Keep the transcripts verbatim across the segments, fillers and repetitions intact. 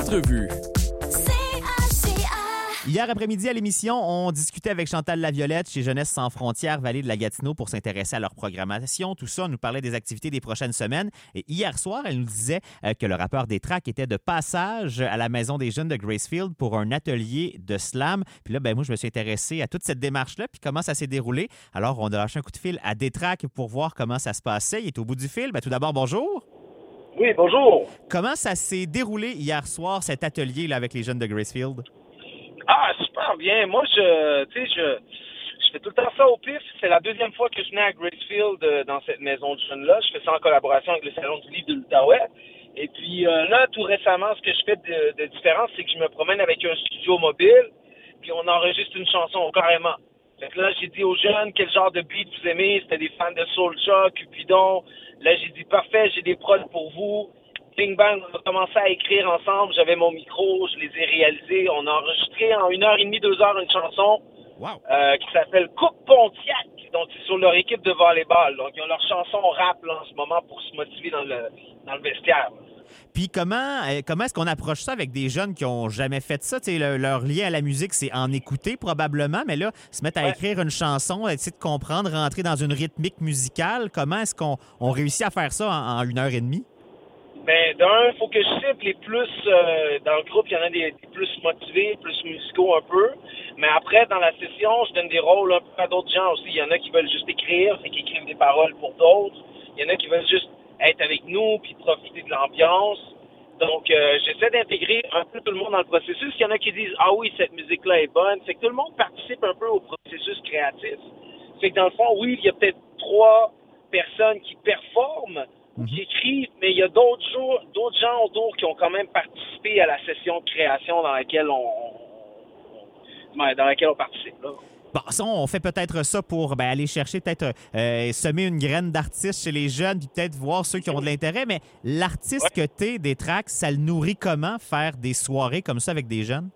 L'entrevue. Hier après-midi à l'émission, on discutait avec Chantal Laviolette chez Jeunesse sans frontières, Vallée de la Gatineau, pour s'intéresser à leur programmation. Tout ça, on nous parlait des activités des prochaines semaines. Et hier soir, elle nous disait euh, que le rappeur des Tracks était de passage à la Maison des jeunes de Gracefield pour un atelier de slam. Puis là, ben moi, je me suis intéressé à toute cette démarche-là, puis comment ça s'est déroulé. Alors, on a lâché un coup de fil à Détrac pour voir comment ça se passait. Il est au bout du fil. Ben, tout d'abord, bonjour. Oui, bonjour. Comment ça s'est déroulé hier soir, cet atelier là avec les jeunes de Gracefield? Ah, super bien. Moi, je, tu sais, je, je fais tout le temps ça au pif. C'est la deuxième fois que je venais à Gracefield euh, dans cette maison de jeunes-là. Je fais ça en collaboration avec le Salon du livre de l'Outaouais. Et puis euh, là, tout récemment, ce que je fais de, de différent, c'est que je me promène avec un studio mobile, puis on enregistre une chanson carrément. Fait que là, j'ai dit aux jeunes quel genre de beat vous aimez. C'était des fans de Soulja, Cupidon. Là, j'ai dit parfait, j'ai des prods pour vous. Bing bang, on a commencé à écrire ensemble. J'avais mon micro, je les ai réalisés. On a enregistré en une heure et demie, deux heures une chanson wow. euh, qui s'appelle Coupe Pontiac. Donc, c'est sur leur équipe de volleyball. Donc, ils ont leur chanson rap là, en ce moment pour se motiver dans le, dans le vestiaire. Puis comment, euh, comment est-ce qu'on approche ça avec des jeunes qui n'ont jamais fait ça? Le, leur lien à la musique, c'est en écouter probablement, mais là, se mettre à Ouais. écrire une chanson, essayer de comprendre, rentrer dans une rythmique musicale, comment est-ce qu'on on réussit à faire ça en, en une heure et demie? Ben, d'un, il faut que je cible les plus, euh, dans le groupe, il y en a des, des plus motivés, plus musicaux un peu. Mais après, dans la session, je donne des rôles un peu à d'autres gens aussi. Il y en a qui veulent juste écrire, fait qu'ils écrivent des paroles pour d'autres. Il y en a qui veulent juste être avec nous puis profiter de l'ambiance. Donc, euh, j'essaie d'intégrer un peu tout le monde dans le processus. Il y en a qui disent « Ah oui, cette musique-là est bonne ». Fait que tout le monde participe un peu au processus créatif. Fait que dans le fond, oui, il y a peut-être trois personnes qui performent, Mm-hmm. qui écrivent, mais il y a d'autres jours, d'autres gens autour qui ont quand même participé à la session de création dans laquelle on, on dans laquelle on participe. Là. Bon, ça, on fait peut-être ça pour ben, aller chercher, peut-être euh, semer une graine d'artiste chez les jeunes, puis peut-être voir ceux qui ont de l'intérêt, mais l'artiste Ouais. que t'es, des tracks, ça le nourrit comment, faire des soirées comme ça avec des jeunes?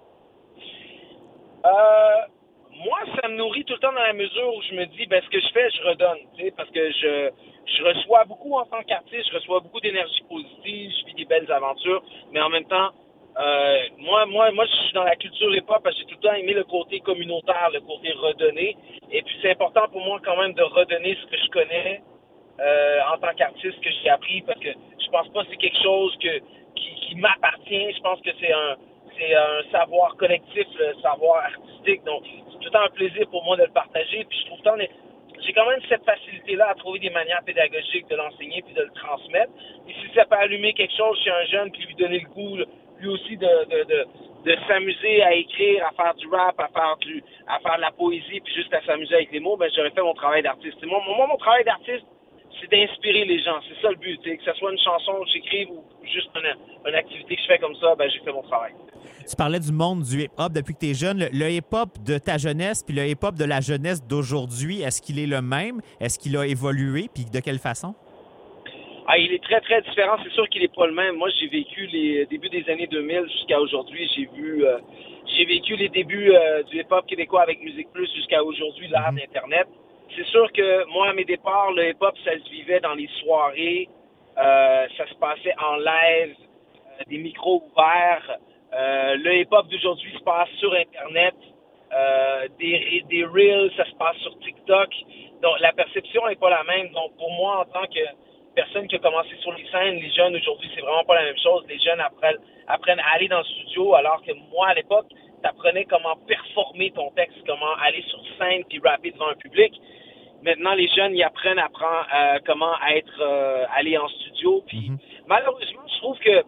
Euh, moi, ça me nourrit tout le temps dans la mesure où je me dis, ben, ce que je fais, je redonne, tu sais, parce que je, je reçois beaucoup en tant qu'artiste, je reçois beaucoup d'énergie positive, je vis des belles aventures, mais en même temps, euh, moi, moi, moi, je suis dans la culture hip-hop parce que j'ai tout le temps aimé le côté communautaire, le côté redonné, et puis c'est important pour moi quand même de redonner ce que je connais euh, en tant qu'artiste que j'ai appris, parce que je pense pas que c'est quelque chose que, qui, qui m'appartient, je pense que c'est un c'est un savoir collectif, le savoir artistique. Donc, c'est tout le temps un plaisir pour moi de le partager. Puis je trouve tant j'ai quand même cette facilité-là à trouver des manières pédagogiques de l'enseigner puis de le transmettre. Et si ça peut allumer quelque chose chez un jeune puis lui donner le goût, lui aussi, de, de, de, de s'amuser à écrire, à faire du rap, à faire du à faire de la poésie, puis juste à s'amuser avec les mots, ben j'aurais fait mon travail d'artiste. Et moi, moi, mon travail d'artiste, c'est d'inspirer les gens. C'est ça le but. Que ce soit une chanson que j'écrive ou juste une, une activité que je fais comme ça, ben j'ai fait mon travail. Tu parlais du monde du hip-hop depuis que tu es jeune. Le, le hip-hop de ta jeunesse puis le hip-hop de la jeunesse d'aujourd'hui, est-ce qu'il est le même? Est-ce qu'il a évolué? Puis de quelle façon? Ah, il est très, très différent. C'est sûr qu'il n'est pas le même. Moi, j'ai vécu les débuts des années deux mille jusqu'à aujourd'hui. J'ai vu, euh, j'ai vécu les débuts euh, du hip-hop québécois avec Musique Plus jusqu'à aujourd'hui, l'ère Mm-hmm. d'Internet. C'est sûr que moi, à mes départs, le hip-hop, ça se vivait dans les soirées. Euh, ça se passait en live, euh, des micros ouverts. Euh, le hip-hop d'aujourd'hui se passe sur Internet. Euh, des, des reels, ça se passe sur TikTok. Donc, la perception n'est pas la même. Donc, pour moi, en tant que personne qui a commencé sur les scènes, les jeunes aujourd'hui, c'est vraiment pas la même chose. Les jeunes apprennent, apprennent à aller dans le studio, alors que moi, à l'époque, t'apprenais comment performer ton texte, comment aller sur scène puis rapper devant un public. Maintenant, les jeunes, ils apprennent à prendre, euh, comment être, euh, aller en studio. Puis, Mm-hmm. malheureusement, je trouve que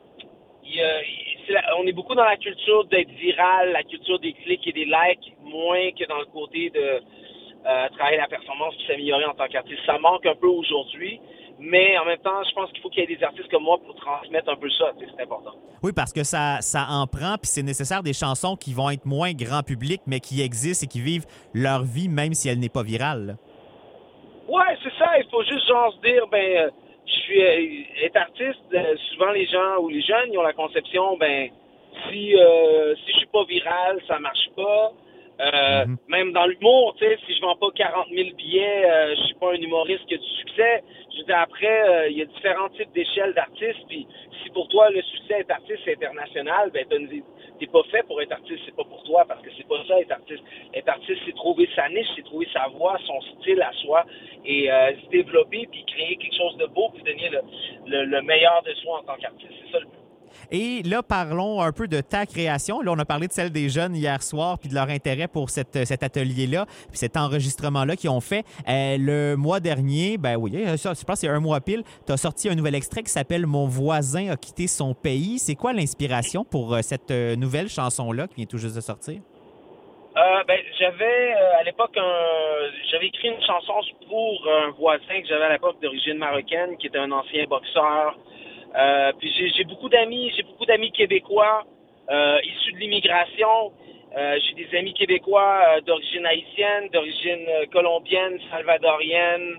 il, euh, c'est la, on est beaucoup dans la culture d'être viral, la culture des clics et des likes, moins que dans le côté de euh, travailler la performance puis s'améliorer en tant qu'artiste. Ça manque un peu aujourd'hui, mais en même temps, je pense qu'il faut qu'il y ait des artistes comme moi pour transmettre un peu ça. C'est important. Oui, parce que ça, ça en prend, puis c'est nécessaire des chansons qui vont être moins grand public, mais qui existent et qui vivent leur vie, même si elle n'est pas virale. Là. Ouais, c'est ça. Il faut juste genre se dire, ben, je suis euh, être artiste. Euh, souvent les gens ou les jeunes, ils ont la conception, ben, si euh, si je suis pas viral, ça marche pas. Euh, Mm-hmm. Même dans l'humour, tu sais, si je vends pas quarante mille billets, euh, je suis pas un humoriste qui a du succès. Je veux dire, après, il euh, y a différents types d'échelles d'artistes. Puis si pour toi le succès être artiste c'est international, ben t'es pas fait pour être artiste, c'est pas pour toi, parce que c'est pas ça être artiste. Être artiste, c'est trouver sa niche, c'est trouver sa voix, son style à soi, et euh, se développer, puis créer quelque chose de beau, puis donner le, le, le meilleur de soi en tant qu'artiste. C'est ça le but. Et là, parlons un peu de ta création. Là, on a parlé de celle des jeunes hier soir, puis de leur intérêt pour cette, cet atelier-là, puis cet enregistrement-là qu'ils ont fait. Euh, le mois dernier, ben oui, ça, je pense que c'est un mois pile, tu as sorti un nouvel extrait qui s'appelle « Mon voisin a quitté son pays ». C'est quoi l'inspiration pour cette nouvelle chanson-là qui vient tout juste de sortir? Euh, ben, j'avais euh, à l'époque un, j'avais écrit une chanson pour un voisin que j'avais à l'époque d'origine marocaine, qui était un ancien boxeur. Euh, puis j'ai, j'ai beaucoup d'amis, j'ai beaucoup d'amis québécois euh, issus de l'immigration. Euh, j'ai des amis québécois euh, d'origine haïtienne, d'origine euh, colombienne, salvadorienne,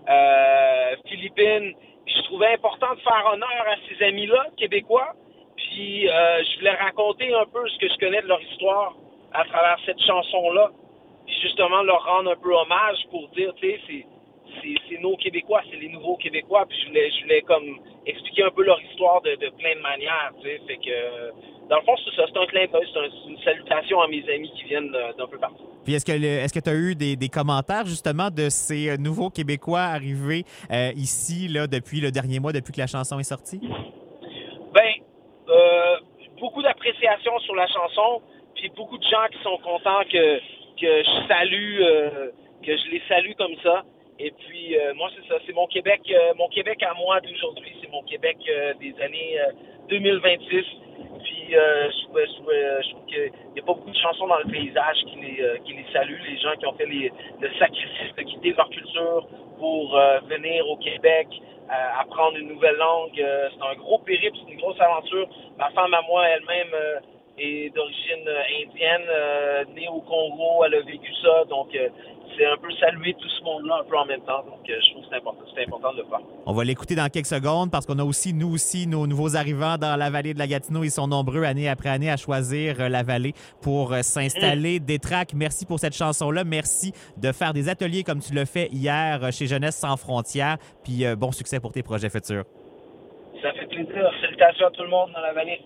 euh, philippine. Puis je trouvais important de faire honneur à ces amis-là québécois. Puis euh, je voulais raconter un peu ce que je connais de leur histoire à travers cette chanson-là. Puis justement leur rendre un peu hommage pour dire, tu sais, c'est C'est, c'est nos Québécois, c'est les nouveaux Québécois, puis je voulais, je voulais comme expliquer un peu leur histoire de, de plein de manières, tu sais, fait que, dans le fond, c'est ça, c'est un clin d'œil, c'est, un, c'est une salutation à mes amis qui viennent d'un peu partout. Puis est-ce que le, est-ce que tu as eu des, des commentaires, justement, de ces nouveaux Québécois arrivés euh, ici, là, depuis le dernier mois, depuis que la chanson est sortie? Ben, euh, beaucoup d'appréciation sur la chanson, puis beaucoup de gens qui sont contents que, que je salue, euh, que je les salue comme ça. Et puis, euh, moi, c'est ça, c'est mon Québec, euh, mon Québec à moi d'aujourd'hui, c'est mon Québec euh, des années euh, deux mille vingt-six. Puis, euh, je, je, je trouve qu'il n'y a pas beaucoup de chansons dans le paysage qui les, euh, qui les saluent, les gens qui ont fait les, le sacrifice de quitter leur culture pour euh, venir au Québec, euh, apprendre une nouvelle langue. Euh, c'est un gros périple, c'est une grosse aventure. Ma femme à moi, elle-même, euh, est d'origine indienne, euh, née au Congo, elle a vécu ça, donc euh, c'est un peu saluer tout ce monde-là un peu en même temps, donc euh, je trouve que c'est important, c'est important de le faire. On va l'écouter dans quelques secondes parce qu'on a aussi, nous aussi, nos nouveaux arrivants dans la vallée de la Gatineau. Ils sont nombreux année après année à choisir la vallée pour s'installer. Mmh. Détrac, merci pour cette chanson-là. Merci de faire des ateliers comme tu l'as fait hier chez Jeunesse sans frontières, puis euh, bon succès pour tes projets futurs. Ça fait plaisir. Salutations à tout le monde dans la vallée.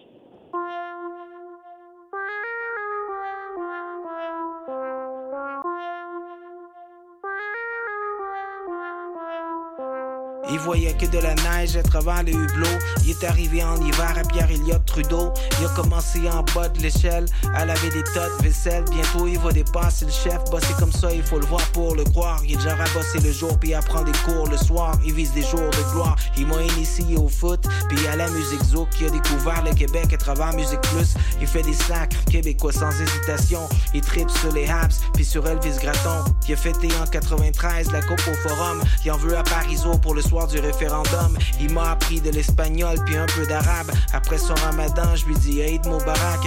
Il voyait que de la neige à travers les hublots. Il est arrivé en hiver à Pierre-Éliott Trudeau. Il a commencé en bas de l'échelle à laver des tas de vaisselle. Bientôt il va dépasser le chef. Bosser comme ça, il faut le voir pour le croire. Il est déjà rabossé le jour puis apprend des cours le soir. Il vise des jours de gloire. Il m'a initié au foot puis à la musique zouk. Il a découvert le Québec à travers Musique Plus. Il fait des sacres québécois sans hésitation. Il tripe sur les Habs puis sur Elvis Gratton. Il a fêté en quatre-vingt-treize la Coupe au Forum. Il en veut à Parisot pour le soir du référendum. Il m'a appris de l'espagnol puis un peu d'arabe. Après son ramadan, je lui dis Eid Moubarak.